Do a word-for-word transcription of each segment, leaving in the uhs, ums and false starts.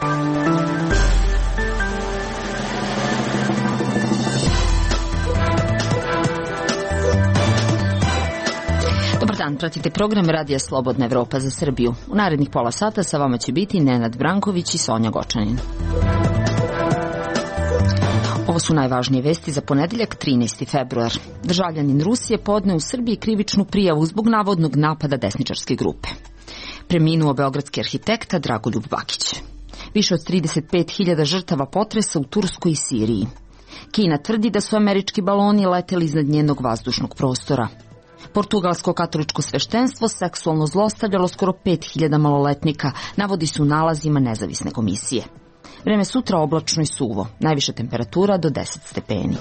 Pratite program Radija Slobodna Evropa za Srbiju. U narednih pola sata sa vama će biti Nenad Branković i Sonja Gočanin. Ovo su najvažnije vesti za ponedeljak trinaesti februar. Državljanin Rusije podneo u Srbiji krivičnu prijavu zbog navodnog napada desničarske grupe. Preminuo beogradski arhitekta Dragoljub Bakić. Više od trideset pet hiljada žrtava potresa u Turskoj i Siriji. Kina tvrdi da su američki baloni leteli iznad njenog vazdušnog prostora. Portugalsko katoličko sveštenstvo seksualno zlostavljalo skoro pet hiljada maloletnika, navodi se u nalazima nezavisne komisije. Vreme sutra oblačno i suvo, najviša temperatura do deset stepeni.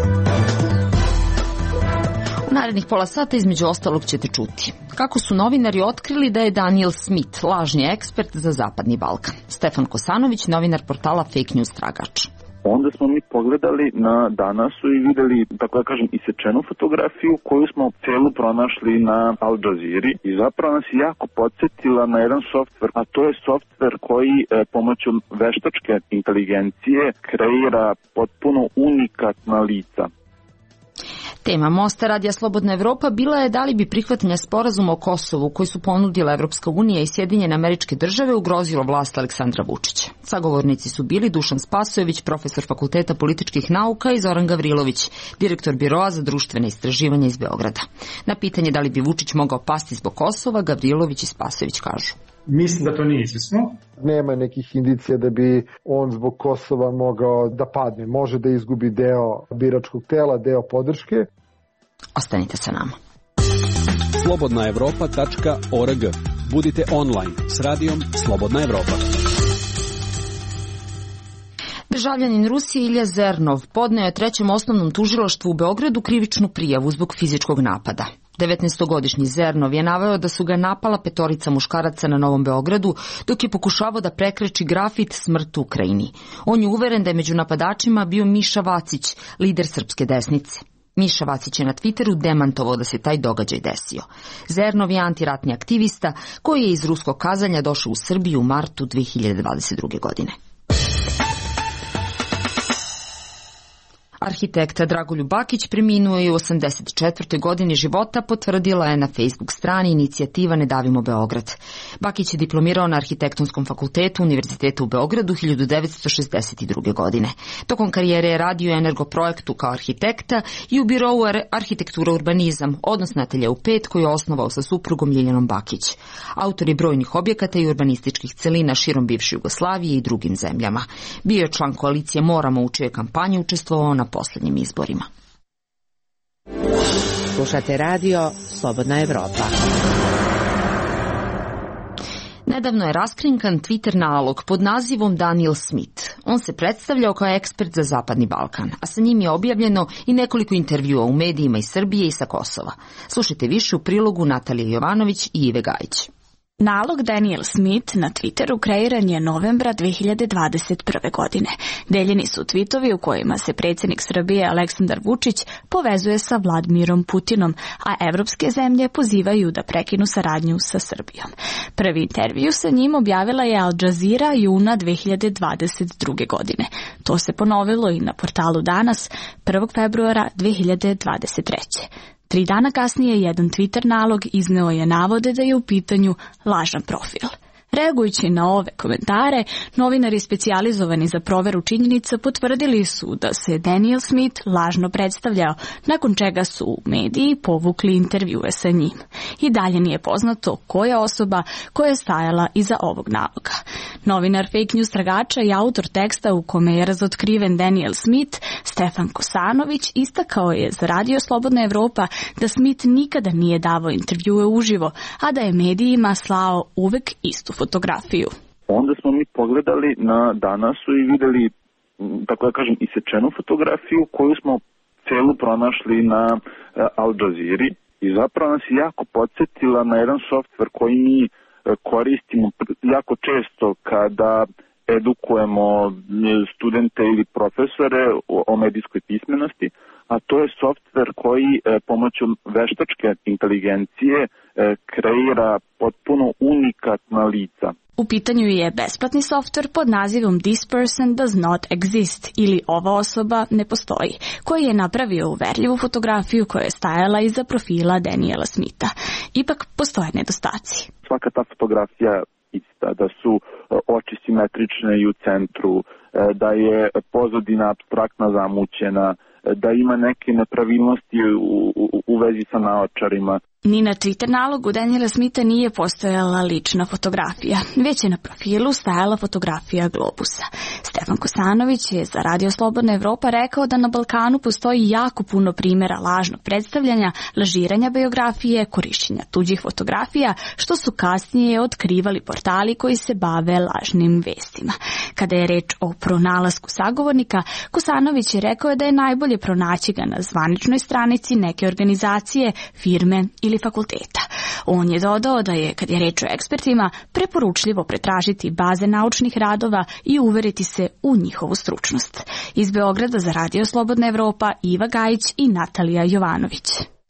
U narednih pola sata između ostalog ćete čuti kako su novinari otkrili da je Daniel Smith lažni ekspert za Zapadni Balkan. Stefan Kosanović, novinar portala Fake News Tragač. Onda smo mi pogledali na Danasu i videli, tako da kažem, isečenu fotografiju koju smo celu pronašli na Al Jazeera i zapravo nas je jako podsjetila na jedan softver, a to je softver koji e, pomoću veštačke inteligencije kreira potpuno unikatna lica. Tema Mosta Radija Slobodna Evropa bila je da li bi prihvatanje sporazuma o Kosovu koji su ponudila Evropska unija i Sjedinjene Američke Države ugrozilo vlast Aleksandra Vučića. Sagovornici su bili Dušan Spasojević, profesor Fakulteta političkih nauka, i Zoran Gavrilović, direktor Biroa za društvene istraživanja iz Beograda. Na pitanje da li bi Vučić mogao pasti zbog Kosova, Gavrilović i Spasojević kažu: Mislim da to nije izvesno. Nema nekih indicija da bi on zbog Kosova mogao da padne. Može da izgubi deo biračkog tela, deo podrške. Ostanite sa nama. slobodna evropa tačka org. Budite online s radijom Slobodna Evropa. Državljanin Rusije Ilja Zernov podneo je trećem osnovnom tužilaštvu u Beogradu krivičnu prijavu zbog fizičkog napada. devetnaestogodišnji Zernov je naveo da su ga napala petorica muškaraca na Novom Beogradu dok je pokušavao da prekreči grafit "Smrt Ukrajini". On je uveren da je među napadačima bio Miša Vacić, lider srpske desnice. Miša Vacić je na Twitteru demantovao da se taj događaj desio. Zernov je antiratni aktivista koji je iz ruskog Kazanja došao u Srbiju u martu dve hiljade dvadeset druge. godine. Arhitekta Dragoljub Bakić preminuo je u osamdeset četvrtoj godini života, potvrdila je na Facebook strani inicijativa Ne davimo Beograd. Bakić je diplomirao na Arhitektonskom fakultetu Univerziteta u Beogradu hiljadu devetsto šezdeset druge. godine. Tokom karijere je radio u Energoprojektu kao arhitekta i u Birou Arhitektura urbanizam, odnosno Atelje u pet, koji je osnovao sa suprugom Ljiljanom Bakić. Autor je brojnih objekata i urbanističkih celina širom bivše Jugoslavije i drugim zemljama. Bio je član koalicije Moramo, u čijoj kampanji učestvovao na poslednjim izborima. Slušate radio Slobodna Evropa. Nedavno je raskrinkan Twitter nalog pod nazivom Daniel Smith. On se predstavljao kao ekspert za Zapadni Balkan, a sa njim je objavljeno i nekoliko intervjua u medijima iz Srbije i sa Kosova. Slušajte više u prilogu Natalije Jovanović i Ive Gajić. Nalog Daniel Smith na Twitteru kreiran je novembra dve hiljade dvadeset prve. godine. Deljeni su tvitovi u kojima se predsjednik Srbije Aleksandar Vučić povezuje sa Vladimirom Putinom, a evropske zemlje pozivaju da prekinu saradnju sa Srbijom. Prvi intervju sa njim objavila je Al Jazeera juna dve hiljade dvadeset druge. godine. To se ponovilo i na portalu Danas prvog februara dve hiljade dvadeset treće. Tri dana kasnije jedan Twitter nalog izneo je navode da je u pitanju lažan profil. Reagujući na ove komentare, novinari specijalizovani za proveru činjenica potvrdili su da se Daniel Smith lažno predstavljao, nakon čega su mediji povukli intervjue sa njim. I dalje nije poznato koja osoba koja je stajala iza ovog naloga. Novinar Fake News Tragača i autor teksta u kome je razotkriven Daniel Smith, Stefan Kosanović, istakao je za Radio Slobodna Evropa da Smith nikada nije davao intervjue uživo, a da je medijima slao uvek istu fotografiju. Onda smo mi pogledali na Danasu i videli, tako da kažem, isečenu fotografiju koju smo celu pronašli na Al Jazeera i zapravo nas je jako podsjetila na jedan softver koji mi koristimo jako često kada edukujemo studente ili profesore o medijskoj pismenosti, a to je softver koji pomoću veštačke inteligencije kreira potpuno unikatna lica. U pitanju je besplatni softver pod nazivom This person does not exist ili ova osoba ne postoji, koji je napravio uverljivu fotografiju koja je stajala iza profila Daniela Smitha. Ipak postoje nedostaci. Svaka ta fotografija ista, da su oči simetrične i u centru, da je pozadina apstraktna zamućena, da ima neke nepravilnosti u, u, u vezi sa naočarima. Ni na Twitter nalogu Daniela Smitha nije postojala lična fotografija, već je na profilu stajala fotografija globusa. Stefan Kosanović je za Radio Slobodna Evropa rekao da na Balkanu postoji jako puno primjera lažnog predstavljanja, lažiranja biografije, korišćenja tuđih fotografija, što su kasnije otkrivali portali koji se bave lažnim vestima. Kada je reč o pronalasku sagovornika, Kosanović je rekao da je najbolje pronaći ga na zvaničnoj stranici neke organizacije, firme ili fakulteta. On je dodao da je, kad je reč o ekspertima, preporučljivo pretražiti baze naučnih radova i uveriti se u njihovu stručnost. Iz Beograda za Radio Slobodna Evropa Iva Gajić i Natalija Jovanović.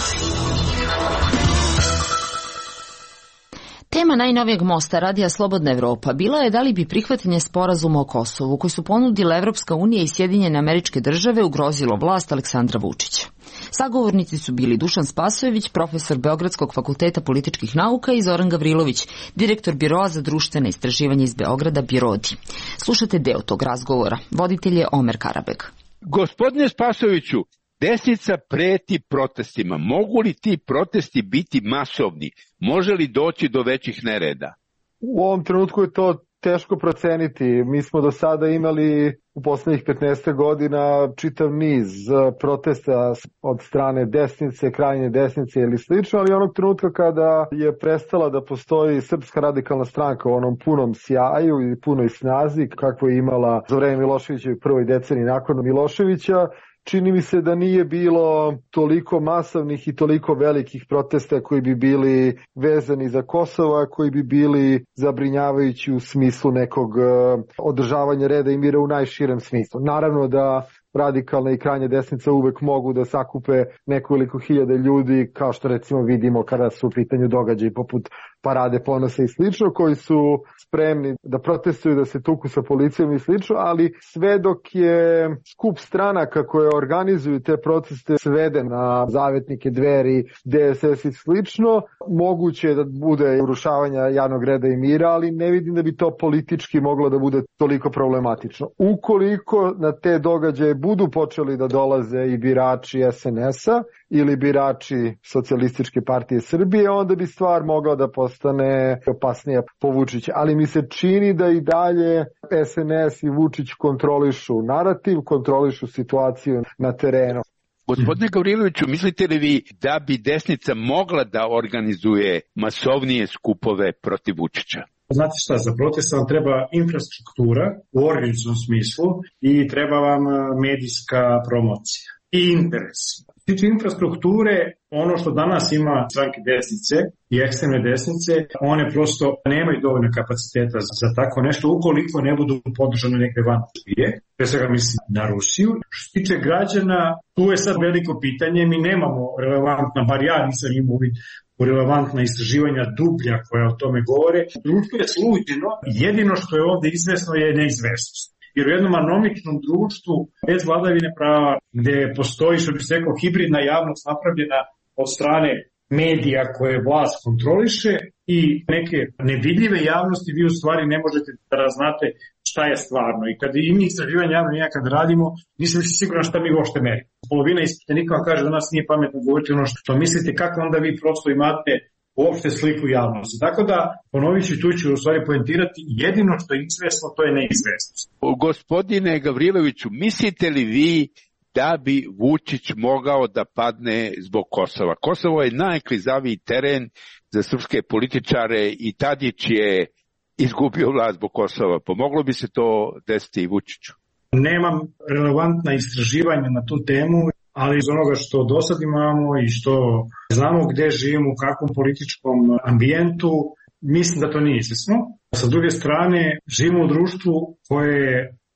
Tema najnovijeg mosta Radija Slobodna Evropa bila je da li bi prihvatanje sporazuma o Kosovu koji su ponudile Evropska unija i Sjedinjene Američke Države ugrozilo vlast Aleksandra Vučića. Sagovornici su bili Dušan Spasojević, profesor Beogradskog fakulteta političkih nauka i Zoran Gavrilović, direktor Biroa za društvene istraživanje iz Beograda Birodi. Slušate deo tog razgovora. Voditelj je Omer Karabeg. Gospodine Spasojeviću, desnica preti protestima. Mogu li ti protesti biti masovni? Može li doći do većih nereda? U ovom trenutku je to teško proceniti. Mi smo do sada imali u poslednjih petnaest godina čitav niz protesta od strane desnice, krajnje desnice ili slično, ali onog trenutka kada je prestala da postoji Srpska radikalna stranka u onom punom sjaju i punoj snazi kakvo je imala za vreme Miloševića i prvoj deceniji nakon Miloševića, čini mi se da nije bilo toliko masovnih i toliko velikih protesta koji bi bili vezani za Kosovo, koji bi bili zabrinjavajući u smislu nekog održavanja reda i mira u najširem smislu. Naravno da radikalna i krajnja desnica uvek mogu da sakupe nekoliko hiljada ljudi, kao što recimo vidimo kada su u pitanju događaji poput Parade ponosa i slično, koji su spremni da protestuju, da se tuku sa policijom i slično, ali sve dok je skup stranaka koje organizuju te proteste sveden na zavetnike Dveri, D S S i slično, moguće je da bude urušavanja javnog reda i mira, ali ne vidim da bi to politički moglo da bude toliko problematično. Ukoliko na te događaje budu počeli da dolaze i birači S N S-a ili birači Socijalističke partije Srbije, onda bi stvar mogla da postane opasnija po Vučića. Ali mi se čini da i dalje S N S i Vučić kontrolišu narativ, kontrolišu situaciju na terenu. Gospodine Gavriloviću, mislite li vi da bi desnica mogla da organizuje masovnije skupove protiv Vučića? Znate šta, za protest vam treba infrastruktura u organizacionom smislu i treba vam medijska promocija i interes. Što se tiče infrastrukture, ono što danas ima stranke desnice i ekstremne desnice, one prosto nemaju dovoljno kapaciteta za tako nešto ukoliko ne budu podržane neke van Srbije, pre svega mislim na Rusiju. Što se tiče građana, tu je sad veliko pitanje, mi nemamo relevantna, bar ja nisam imao uvid u relevantna istraživanja dublja koja o tome govore. Društvo je sluđeno, jedino što je ovde izvesno je neizvesnost. Jer u jednom anomičnom društvu, bez vladavine prava, gde postoji, što bi se rekao, hibridna javnost napravljena od strane medija koje vlast kontroliše i neke nevidljive javnosti, vi u stvari ne možete da raznate šta je stvarno. I kad i mi istraživanje javno nija kad radimo, nisam više siguran šta mi uopšte merimo. Polovina ispitanika vam kaže da nas nije pametno govoriti ono što mislite, kako onda vi prosto imate uopšte sliku javnosti. Tako da, ponovit ću, tu ću u stvari poentirati, jedino što je izvesno, to je neizvesnost. Gospodine Gavriloviću, mislite li vi da bi Vučić mogao da padne zbog Kosova? Kosovo je najklizaviji teren za srpske političare i Tadić je izgubio vlast zbog Kosova. Pomoglo bi se to desiti i Vučiću? Nemam relevantna istraživanja na tu temu, ali iz onoga što do sad imamo i što znamo gde živimo, u kakvom političkom ambijentu, mislim da to nije izvesno. Sa druge strane, živimo u društvu koje je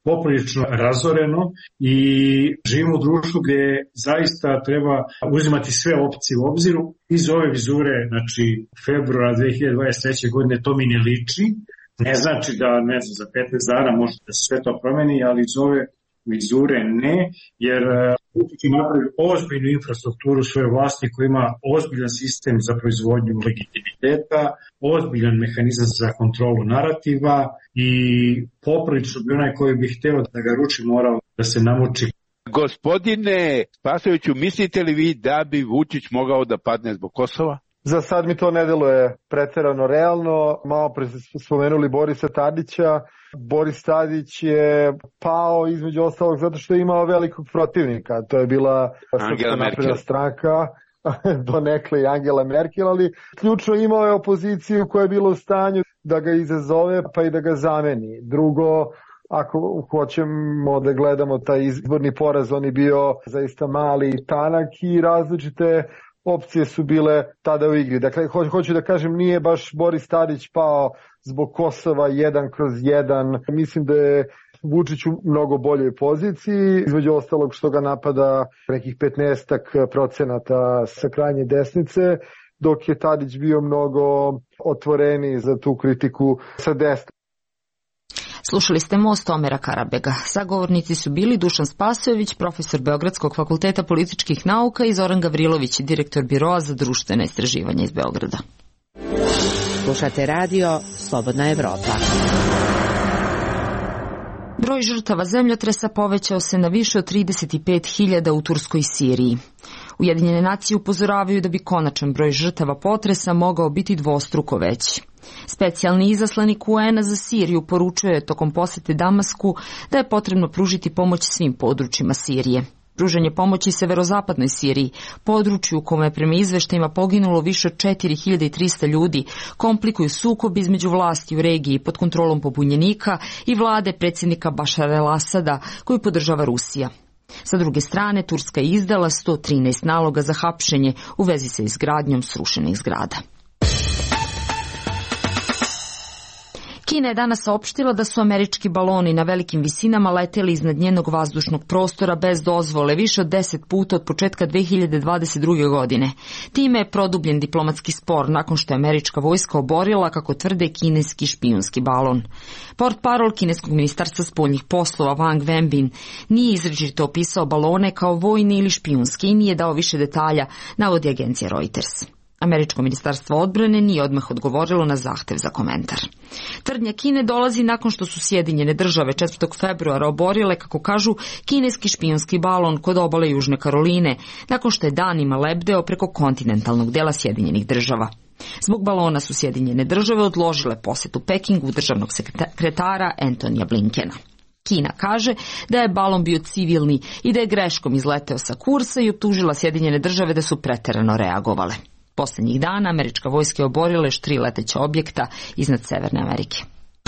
poprilično razoreno i živimo u društvu gdje zaista treba uzimati sve opcije u obziru. Iz ove vizure, znači februara dve hiljade dvadeset treće. godine, to mi ne liči. Ne znači da, ne znam, za petnaest dana može da se sve to promeni, ali iz ove vizure ne, jer Vučić je napravio ozbiljnu infrastrukturu svoje vlasti koja ima ozbiljan sistem za proizvodnju legitimiteta, ozbiljan mehanizam za kontrolu narativa i poprilično bi onaj koji bi hteo da ga ruči morao da se namuči. Gospodine Spasojeviću, mislite li vi da bi Vučić mogao da padne zbog Kosova? Za sad mi to ne deluje preterano realno. Malo pre ste spomenuli Borisa Tadića. Boris Tadić je pao između ostalog zato što je imao velikog protivnika. To je bila Srpska napredna stranka, donekle i Angela Merkel, ali ključno imao je opoziciju koja je bila u stanju da ga izazove pa i da ga zameni. Drugo, ako hoćemo da gledamo taj izborni poraz, on je bio zaista mali i tanak i različite opcije su bile tada u igri. Dakle, ho- hoću da kažem, nije baš Boris Tadić pao zbog Kosova jedan kroz jedan. Mislim da je Vučić u mnogo boljoj poziciji, između ostalog što ga napada nekih petnaestak procenata sa krajnje desnice, dok je Tadić bio mnogo otvoreniji za tu kritiku sa desna. Slušali ste Most Omera Karabega. Sagovornici su bili Dušan Spasojević, profesor Beogradskog fakulteta političkih nauka, i Zoran Gavrilović, direktor Biroa za društvene istraživanja iz Beograda. Slušate radio Slobodna Evropa. Broj žrtava zemljotresa povećao se na više od trideset pet hiljada u Turskoj i Siriji. Ujedinjene nacije upozoravaju da bi konačan broj žrtava potresa mogao biti dvostruko veći. Specijalni izaslanik U N-a za Siriju poručuje tokom posete Damasku da je potrebno pružiti pomoć svim područjima Sirije. Pružanje pomoći severozapadnoj Siriji, području u kome je prema izveštajima poginulo više od četiri hiljade trista ljudi, komplikuju sukob između vlasti u regiji pod kontrolom pobunjenika i vlade predsjednika Bašara el-Asada, koju podržava Rusija. Sa druge strane, Turska je izdala sto trinaest naloga za hapšenje u vezi sa izgradnjom srušenih zgrada. Kina je danas saopštila da su američki baloni na velikim visinama leteli iznad njenog vazdušnog prostora bez dozvole više od deset puta od početka dve hiljade dvadeset druge. godine. Time je produbljen diplomatski spor nakon što je američka vojska oborila, kako tvrde, kineski špijunski balon. Portparol kineskog ministarstva spoljnih poslova Wang Wenbin nije izričito opisao balone kao vojni ili špijunski i nije dao više detalja, navodi agencija Reuters. Američko ministarstvo odbrane nije odmah odgovorilo na zahtev za komentar. Tvrdnja Kine dolazi nakon što su Sjedinjene države četvrtog februara oborile, kako kažu, kineski špijunski balon kod obale Južne Karoline, nakon što je danima lebdeo preko kontinentalnog dela Sjedinjenih država. Zbog balona su Sjedinjene države odložile posetu Pekingu državnog sekretara Antonija Blinkena. Kina kaže da je balon bio civilni i da je greškom izleteo sa kursa i optužila Sjedinjene države da su preterano reagovale. Poslednjih dana američka vojska je oborila još tri leteća objekta iznad Severne Amerike.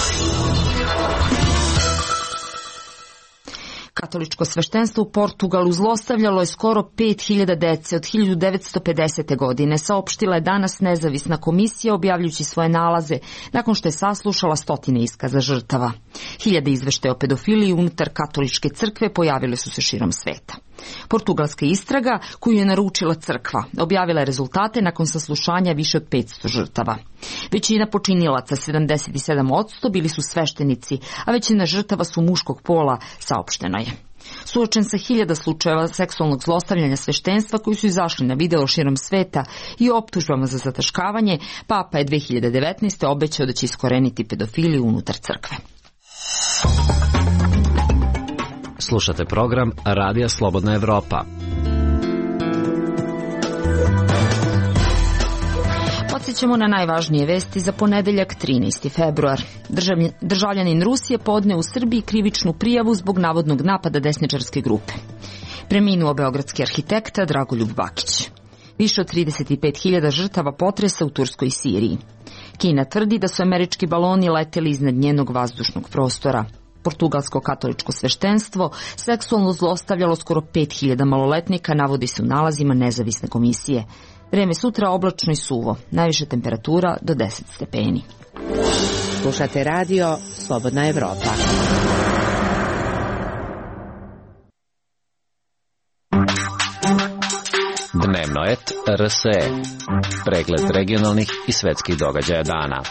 Katoličko sveštenstvo u Portugalu zlostavljalo je skoro pet hiljada dece od hiljadu devetsto pedesete. godine, saopštila je danas nezavisna komisija objavljujući svoje nalaze nakon što je saslušala stotine iskaza žrtava. Hiljade izveštaja o pedofiliji unutar katoličke crkve pojavile su se širom sveta. Portugalska istraga, koju je naručila crkva, objavila je rezultate nakon saslušanja više od petsto žrtava. Većina počinilaca, sedamdeset sedam posto, bili su sveštenici, a većina žrtava su muškog pola, saopšteno je. Suočen sa hiljada slučajeva seksualnog zlostavljanja sveštenstva koji su izašli na video širom sveta i optužbama za zataškavanje, Papa je dve hiljade devetnaeste. obećao da će iskoreniti pedofiliju unutar crkve. Slušate program Radija Slobodna Evropa. Podsjećamo na najvažnije vesti za ponedeljak trinaesti februar. Državljanin Rusije podneo u Srbiji krivičnu prijavu zbog navodnog napada desničarske grupe. Preminuo beogradski arhitekta Dragoljub Bakić. Više od trideset pet hiljada žrtava potresa u Turskoj i Siriji. Kina tvrdi da su američki baloni leteli iznad njenog vazdušnog prostora. Portugalsko katoličko sveštenstvo seksualno zlostavljalo skoro pet hiljada maloletnika, navodi se u nalazima nezavisne komisije. Vreme sutra oblačno i suvo, najviša temperatura do deset stepeni. Slušate radio Slobodna Evropa. et R S E. Pregled regionalnih i svetskih događaja dana.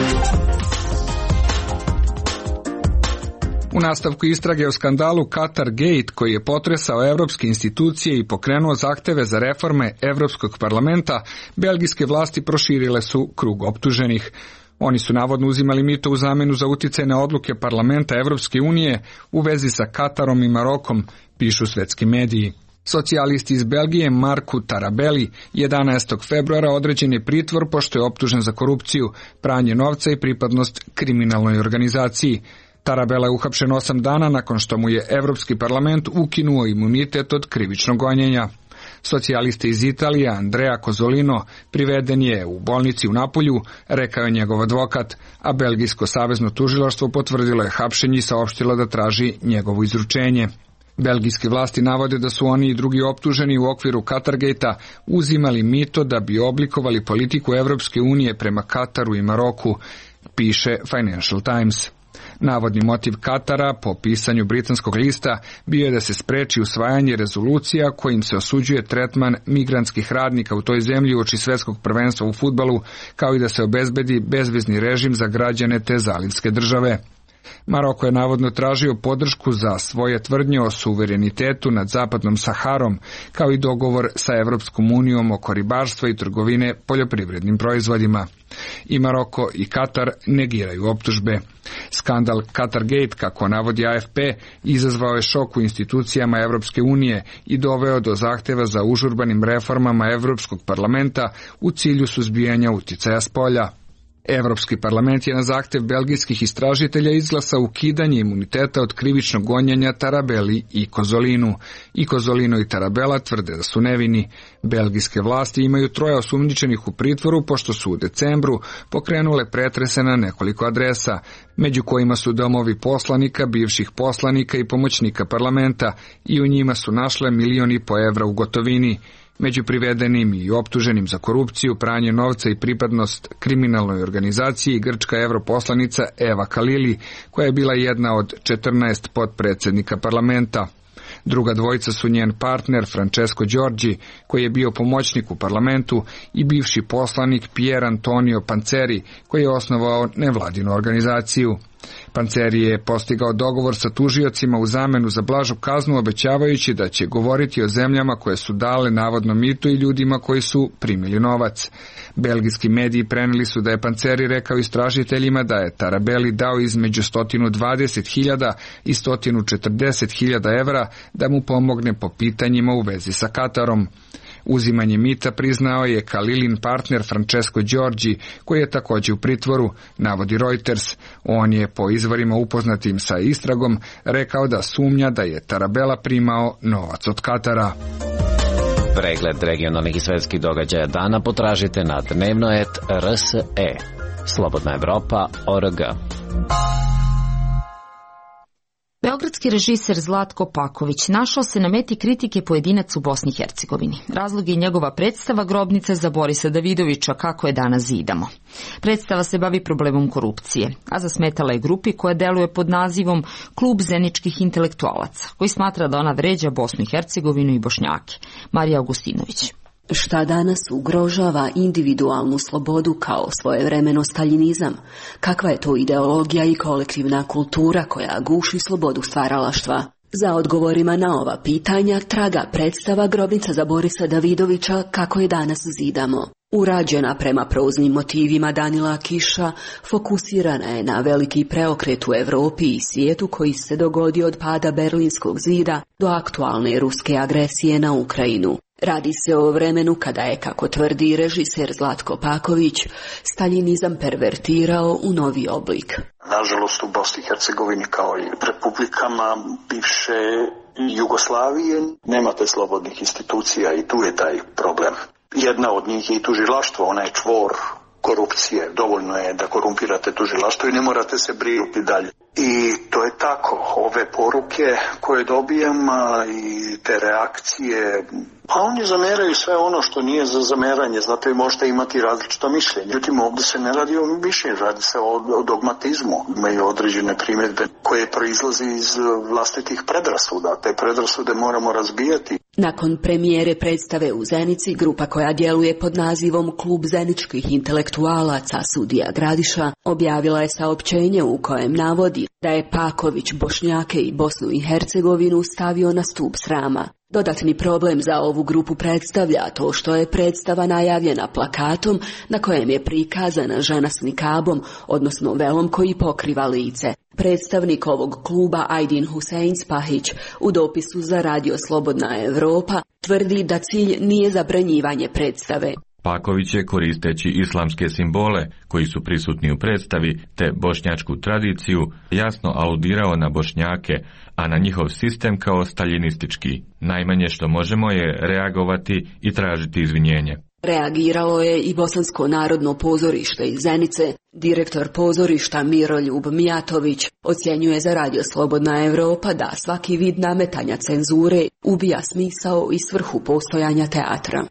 U nastavku istrage o skandalu Qatar Gate, koji je potresao evropske institucije i pokrenuo zahteve za reforme Evropskog parlamenta, belgijske vlasti proširile su krug optuženih. Oni su navodno uzimali mito u zamenu za uticaj na odluke parlamenta Evropske unije u vezi sa Katarom i Marokom, pišu svetski mediji. Socijalisti iz Belgije Marku Tarabelli jedanaestog februara određen je pritvor pošto je optužen za korupciju, pranje novca i pripadnost kriminalnoj organizaciji. Tarabella je uhapšen osam dana nakon što mu je Evropski parlament ukinuo imunitet od krivičnog gonjenja. Socijalista iz Italije Andrea Cozzolino priveden je u bolnici u Napolju, rekao je njegov advokat, a belgijsko savezno tužilaštvo potvrdilo je hapšenje i saopštilo da traži njegovo izručenje. Belgijske vlasti navode da su oni i drugi optuženi u okviru Qatargate-a uzimali mito da bi oblikovali politiku Evropske unije prema Kataru i Maroku, piše Financial Times. Navodni motiv Katara, po pisanju britanskog lista, bio je da se spreči usvajanje rezolucija kojim se osuđuje tretman migrantskih radnika u toj zemlji uoči svetskog prvenstva u fudbalu, kao i da se obezbedi bezvizni režim za građane te zalivske države. Maroko je navodno tražio podršku za svoje tvrdnje o suverenitetu nad zapadnom Saharom, kao i dogovor sa Evropskom unijom oko ribarstva i trgovine poljoprivrednim proizvodima. I Maroko i Katar negiraju optužbe. Skandal Qatargate, kako navodi A F P, izazvao je šok u institucijama Evropske unije i doveo do zahteva za užurbanim reformama Evropskog parlamenta u cilju suzbijanja uticaja spolja. Evropski parlament je na zahtev belgijskih istražitelja izglasao ukidanje imuniteta od krivičnog gonjenja Tarabelli i Cozzolinu. I Cozzolino i Tarabella tvrde da su nevini. Belgijske vlasti imaju troje osumnjičenih u pritvoru pošto su u decembru pokrenule pretrese na nekoliko adresa, među kojima su domovi poslanika, bivših poslanika i pomoćnika parlamenta, i u njima su našle milion i po evra u gotovini. Među privedenim i optuženim za korupciju, pranje novca i pripadnost kriminalnoj organizaciji grčka europoslanica Eva Kalili, koja je bila jedna od četrnaest potpredsjednika parlamenta. Druga dvojica su njen partner Francesco Giorgi, koji je bio pomoćnik u parlamentu, i bivši poslanik Pier Antonio Panceri, koji je osnovao nevladinu organizaciju. Panceri je postigao dogovor sa tužiocima u zamenu za blažu kaznu, obećavajući da će govoriti o zemljama koje su dale navodno mito i ljudima koji su primili novac. Belgijski mediji preneli su da je Panceri rekao istražiteljima da je Tarabelli dao između sto dvadeset hiljada i sto četrdeset hiljada evra da mu pomogne po pitanjima u vezi sa Katarom. Uzimanje mita priznao je Kalilin partner Francesco Giorgi, koji je također u pritvoru, navodi Reuters. On je po izvorima upoznatim sa istragom rekao da sumnja da je Tarabella primao novac od Katara. Pregled regionalnih i svetskih događaja dana potražite na dnevno et R S E. Slobodna Evropa O R G. Beogradski režiser Zlatko Paković našao se na meti kritike pojedinac u Bosni i Hercegovini. Razlog je njegova predstava Grobnica za Borisa Davidovića, kako je danas zidamo. Predstava se bavi problemom korupcije, a zasmetala je grupi koja deluje pod nazivom Klub zeničkih intelektualaca, koji smatra da ona vređa Bosnu i Hercegovinu i Bošnjake. Marija Augustinović. Šta danas ugrožava individualnu slobodu kao svojevremeno staljinizam? Kakva je to ideologija i kolektivna kultura koja guši slobodu stvaralaštva? Za odgovorima na ova pitanja traga predstava Grobnica za Borisa Davidovića, kako je danas zidamo. Urađena prema proznim motivima Danila Kiša, fokusirana je na veliki preokret u Evropi i svijetu koji se dogodio od pada Berlinskog zida do aktualne ruske agresije na Ukrajinu. Radi se o vremenu kada je, kako tvrdi režiser Zlatko Paković, staljinizam pervertirao u novi oblik. Nažalost, u Bosni i Hercegovini kao i republikama bivše Jugoslavije nemate slobodnih institucija i tu je taj problem. Jedna od njih je i tužilaštvo, ona je čvor korupcije. Dovoljno je da korumpirate tužilaštvo i ne morate se brinuti dalje. I to je tako. Ove poruke koje dobijam i te reakcije Pa oni zameraju sve ono što nije za zameranje, zato i možete imati različito mišljenje. Međutim, ovdje se ne radi o mišljenju, radi se o, o dogmatizmu. Imaju određene primjedbe koje proizlazi iz vlastitih predrasuda. Te predrasude moramo razbijati. Nakon premijere predstave u Zenici, grupa koja djeluje pod nazivom Klub zeničkih intelektualaca Sudija Gradiša objavila je saopćenje u kojem navodi da je Paković Bošnjake i Bosnu i Hercegovinu stavio na stup srama. Dodatni problem za ovu grupu predstavlja to što je predstava najavljena plakatom na kojem je prikazana žena s nikabom, odnosno velom koji pokriva lice. Predstavnik ovog kluba Ajdin Husein Spahić u dopisu za Radio Slobodna Evropa tvrdi da cilj nije zabranjivanje predstave. Paković je, koristeći islamske simbole koji su prisutni u predstavi te bošnjačku tradiciju, jasno aludirao na Bošnjake, a na njihov sistem kao staljinistički. Najmanje što možemo je reagovati i tražiti izvinjenje. Reagiralo je i Bosansko narodno pozorište iz Zenice. Direktor pozorišta Miroljub Mijatović ocjenjuje za Radio Slobodna Evropa da svaki vid nametanja cenzure ubija smisao i svrhu postojanja teatra.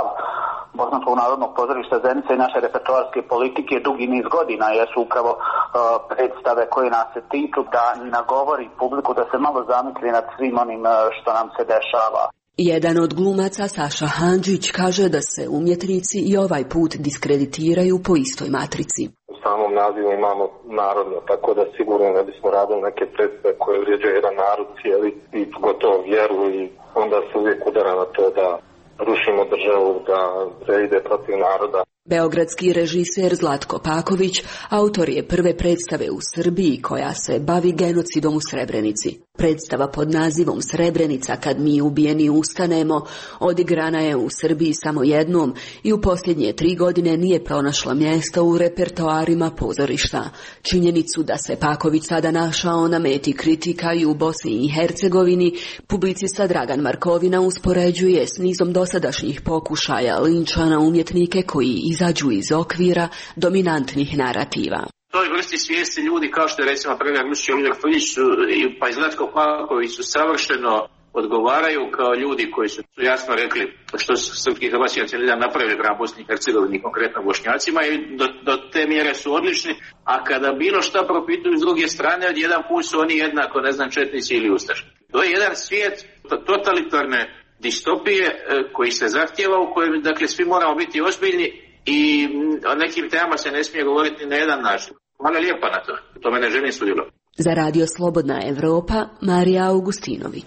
Bosanskog narodnog pozorišta Zenica i naše repertoarske politike dugi niz godina jesu upravo uh, predstave koje nas se tiču, da nagovori publiku da se malo zamisli nad svim onim uh, što nam se dešava. Jedan od glumaca, Saša Handžić, kaže da se umjetnici i ovaj put diskreditiraju po istoj matrici. U samom nazivu imamo narodno, tako da sigurno ne bismo radili neke predstave koje vrijeđaju jedan narod cijeli i gotovo vjeru, i onda se uvijek udara na to da rušimo državu, da se ide protiv naroda. Beogradski režiser Zlatko Paković autor je prve predstave u Srbiji koja se bavi genocidom u Srebrenici. Predstava pod nazivom Srebrenica kad mi ubijeni ustanemo odigrana je u Srbiji samo jednom i u posljednje tri godine nije pronašla mjesta u repertoarima pozorišta. Činjenicu da se Paković sada našao na meti kritika i u Bosni i Hercegovini, publicista Dragan Markovina uspoređuje s nizom dosadašnjih pokušaja linča na umjetnike koji izađu iz okvira dominantnih narativa. Toj vrsti svijesti ljudi kao što je recimo Predrag Rušić i Oliver Frljić pa i Zlatko Paković su savršeno odgovaraju kao ljudi koji su jasno rekli što su srpski i hrvatski nacionalizam napravili prema Bosni i Hercegovini, konkretno Bošnjacima, i do, do te mjere su odlični, a kada bilo šta propituju s druge strane, odjedan put su oni jednako, ne znam, četnici ili ustaši. To je jedan svijet totalitarne distopije koji se zahtijeva, u kojem dakle svi moramo biti ozbiljni i o nekim temama se ne smije govoriti na jedan način. Hvala lijepa na to. To me ne želim sudjelovati. Za Radio Slobodna Evropa, Marija Augustinović.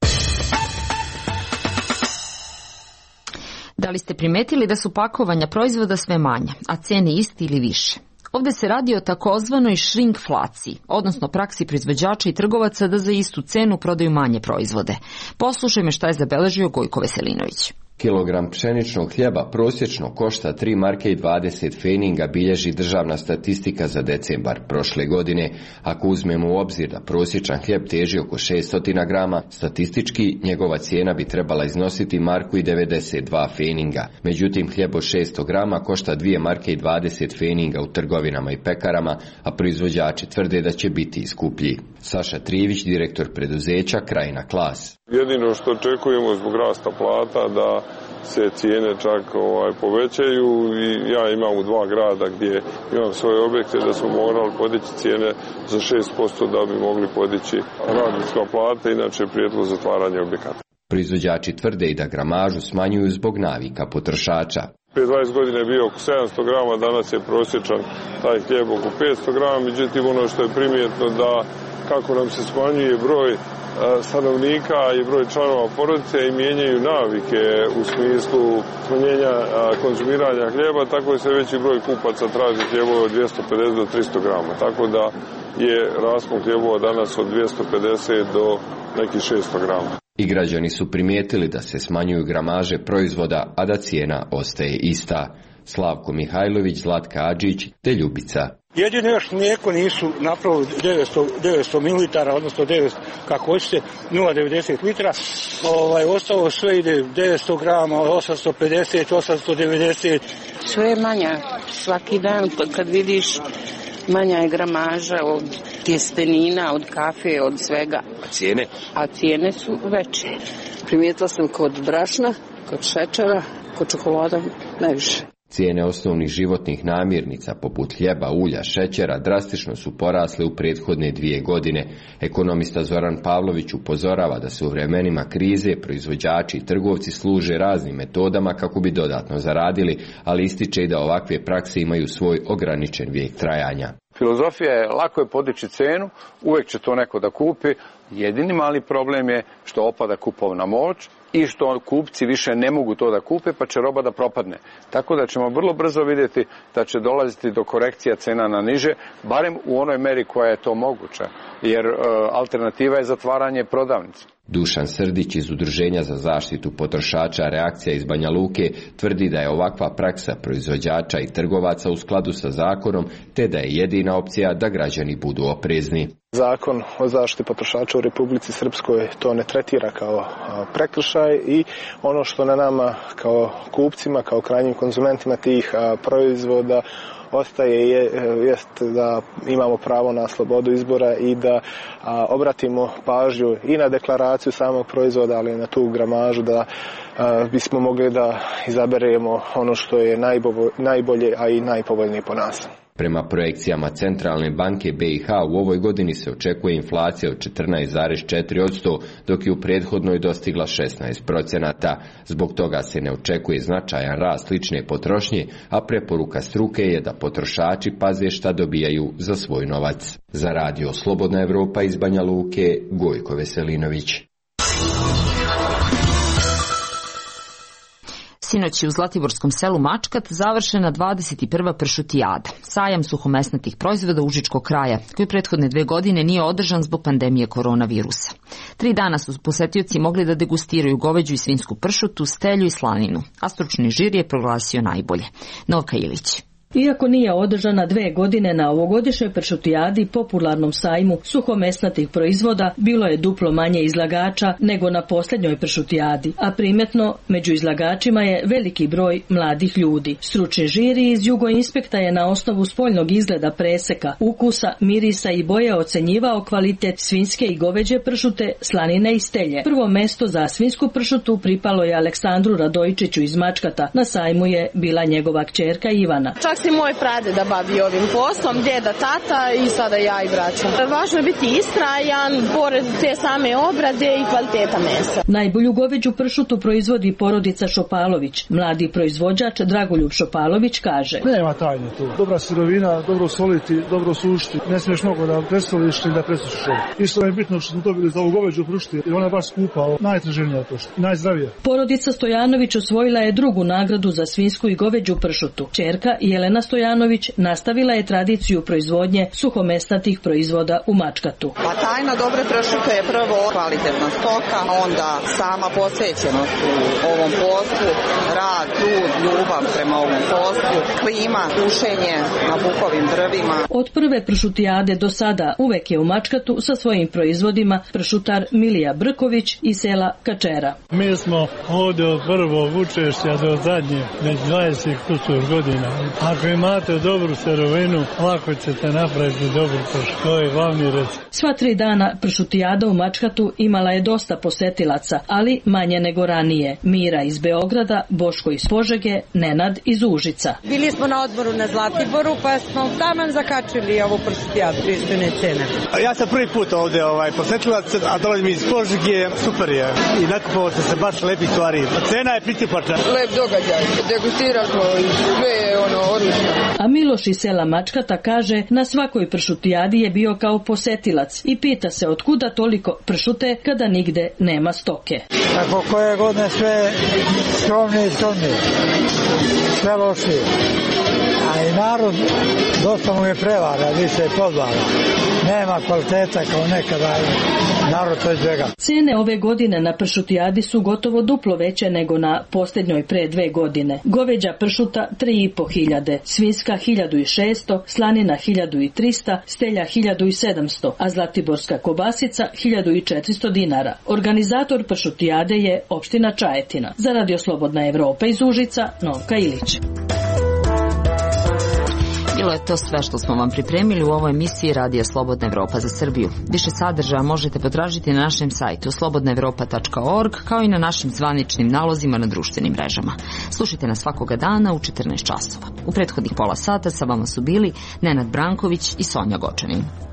Da li ste primetili da su pakovanja proizvoda sve manja, a cijene isti ili više? Ovdje se radi o takozvanoj shrinkflaciji, odnosno praksi proizvođača i trgovaca da za istu cenu prodaju manje proizvode. Poslušajme šta je zabeležio Gojko Veselinović. Kilogram pšeničnog hljeba prosječno košta tri marke i dvadeset feninga, bilježi državna statistika za decembar prošle godine. Ako uzmemo u obzir da prosječan hljeb teži oko šesto grama, statistički njegova cijena bi trebala iznositi marku i devedeset dva feninga. Međutim, hljeb od šesto grama košta dvije marke i dvadeset feninga u trgovinama i pekarama, a proizvođači tvrde da će biti skuplji. Saša Trijević, direktor preduzeća Krajina Klas. Jedino što očekujemo zbog rasta plata da se cijene čak ovaj, povećaju, i ja imam u dva grada gdje imam svoje objekte da smo morali podići cijene za šest posto da bi mogli podići radnička plata, inače prijetilo zatvaranje objekata. Proizvođači tvrde i da gramažu smanjuju zbog navika potrošača. Prije dvadeset godina je bio oko sedamsto grama, danas je prosječan taj hljeb oko petsto grama, međutim ono što je primjetno da kako nam se smanjuje broj stanovnika i broj članova porodice i mijenjaju navike u smislu smanjenja konzumiranja hljeba, tako je sve veći broj kupaca traži hljebova od dvjesto pedeset do tristo grama, tako da je raspon hljebova danas od dvjesto pedeset do nekih šesto grama. I građani su primijetili da se smanjuju gramaže proizvoda, a da cijena ostaje ista. Slavko Mihajlović, Zlatka Adžić te Ljubica. Jedino još mlijeko nisu napravili devetsto mililitara, odnosno devetsto, kako hoćete, nula zarez devedeset litra. Ovaj, ostalo sve ide devetsto grama, osamsto pedeset, osamsto devedeset. Sve je manja. Svaki dan kad vidiš manja je gramaža od tjestenina, od kafe, od svega. A cijene? A cijene su veće. Primijetila sam kod brašna kod šećera, kod čokolada najviše. Cijene osnovnih životnih namirnica poput hljeba, ulja, šećera drastično su porasle u prethodne dvije godine. Ekonomista Zoran Pavlović upozorava da se u vremenima krize proizvođači i trgovci služe raznim metodama kako bi dodatno zaradili, ali ističe i da ovakve prakse imaju svoj ograničen vijek trajanja. Filozofija je lako je podići cenu, uvijek će to neko da kupi. Jedini mali problem je što opada kupovna moć i što kupci više ne mogu to da kupe, pa će roba da propadne. Tako da ćemo vrlo brzo vidjeti da će dolaziti do korekcija cena na niže, barem u onoj meri koja je to moguća, jer e, alternativa je zatvaranje prodavnice. Dušan Srdić iz Udruženja za zaštitu potrošača Reakcija iz Banja Luke tvrdi da je ovakva praksa proizvođača i trgovaca u skladu sa zakonom, te da je jedina opcija da građani budu oprezni. Zakon o zaštiti potrošača u Republici Srpskoj to ne tretira kao prekršaj i ono što na nama kao kupcima, kao krajnjim konzumentima tih proizvoda ostaje je, jest da imamo pravo na slobodu izbora i da a, obratimo pažnju i na deklaraciju samog proizvoda, ali i na tu gramažu da a, bismo mogli da izaberemo ono što je najbolje, najbolje a i najpovoljnije po nas. Prema projekcijama Centralne banke B i H u ovoj godini se očekuje inflacija od četrnaest zarez četiri posto, dok je u prethodnoj dostigla šesnaest procenata. Zbog toga se ne očekuje značajan rast lične potrošnje, a preporuka struke je da potrošači paze šta dobijaju za svoj novac. Za radio Slobodna Evropa iz Banja Luke, Gojko Veselinović. Sinoć je u zlatiborskom selu Mačkat završena dvadeset prva pršutijada, sajam suhomesnatih proizvoda užičkog kraja, koji prethodne dve godine nije održan zbog pandemije koronavirusa. Tri dana su posetioci mogli da degustiraju goveđu i svinsku pršutu, stelju i slaninu, a stručni žir je proglasio najbolje. Novka Ilić. Iako nije održana dve godine na ovogodišnjoj pršutijadi popularnom sajmu suhomesnatih proizvoda, bilo je duplo manje izlagača nego na posljednjoj pršutijadi, a primetno među izlagačima je veliki broj mladih ljudi. Stručni žiri iz Jugoinspekta je na osnovu spoljnog izgleda preseka, ukusa, mirisa i boje ocenjivao kvalitet svinjske i goveđe pršute, slanine i stelje. Prvo mesto za svinjsku pršutu pripalo je Aleksandru Radojičiću iz Mačkata, na sajmu je bila njegova kćerka Ivana. Čak si moj pradeda bavi ovim poslom, djeda, tata i sada ja i braća. Važno je biti istrajan, pored te same obrade i kvaliteta mesa. Najbolju goveđu pršutu proizvodi porodica Šopalović. Mladi proizvođač Dragoljub Šopalović kaže: Nema tajne tu. Dobra sirovina, dobro soliti, dobro sušiti. Ne smiješ mnogo da presoliš i da presušiš. Isto je bitno što smo dobili za ovu goveđu pršutu, jer ona je baš skupa, najtraženija pršuta, najzdravija. Porodica Stojanović osvojila je drugu nagradu za svinjsku i goveđu pršutu. Ćerka Jelena Stojanović nastavila je tradiciju proizvodnje suhomesnatih proizvoda u Mačkatu. Pa tajna dobre pršute je prvo kvalitetna stoka, onda sama posvećenost u ovom poslu, rad, trud, ljubav prema ovom poslu, klima, pušenje na bukovim drvima. Od prve pršutijade do sada uvek je u Mačkatu sa svojim proizvodima pršutar Milija Brković iz sela Kačera. Mi smo ovdje od prvog učešća do zadnje, već dvadeset godina. Ako imate dobru sirovinu, lako ćete napraviti dobru pršut. To je glavni recept. Sva tri dana pršutijada u Mačkatu imala je dosta posetilaca, ali manje nego ranije. Mira iz Beograda, Boško iz Požege, Nenad iz Užica. Bili smo na odmoru na Zlatiboru, pa smo taman zakačili ovu pršutijadu, pristojne cene. Ja sam prvi put ovdje ovaj, posetilac, a dolazim iz Požege, super je. I nakupovao sam se baš lepi stvari. Cena je pritipačna. Lep događaj, degustirali smo i sve je ono odlično. A Miloš iz sela Mačkata kaže, na svakoj pršutijadi je bio kao posetilac i pita se otkuda toliko pršute kada nigde nema stoke. Tako koje godine sve skromnije i skromnije, sve lošije. A i narod dosta mu je prevara, više je podvala. Nema kvaliteta kao nekada, narod to izbjega. Cene ove godine na pršutijadi su gotovo duplo veće nego na posljednjoj pre dve godine. Goveđa pršuta tri i po hiljade, svinjska hiljadu i šesto, slanina hiljadu i trista, stelja hiljadu i sedamsto, a zlatiborska kobasica hiljadu i četiristo dinara. Organizator pršutijade je opština Čajetina. Za Radio Slobodna Evropa iz Užica, Novka Ilić. Bilo je to sve što smo vam pripremili u ovoj emisiji Radija Slobodna Evropa za Srbiju. Više sadržaja možete potražiti na našem sajtu slobodna evropa tačka org, kao i na našim zvaničnim nalozima na društvenim mrežama. Slušajte nas svakoga dana u četrnaest časova. U prethodnih pola sata sa vama su bili Nenad Branković i Sonja Gočanin.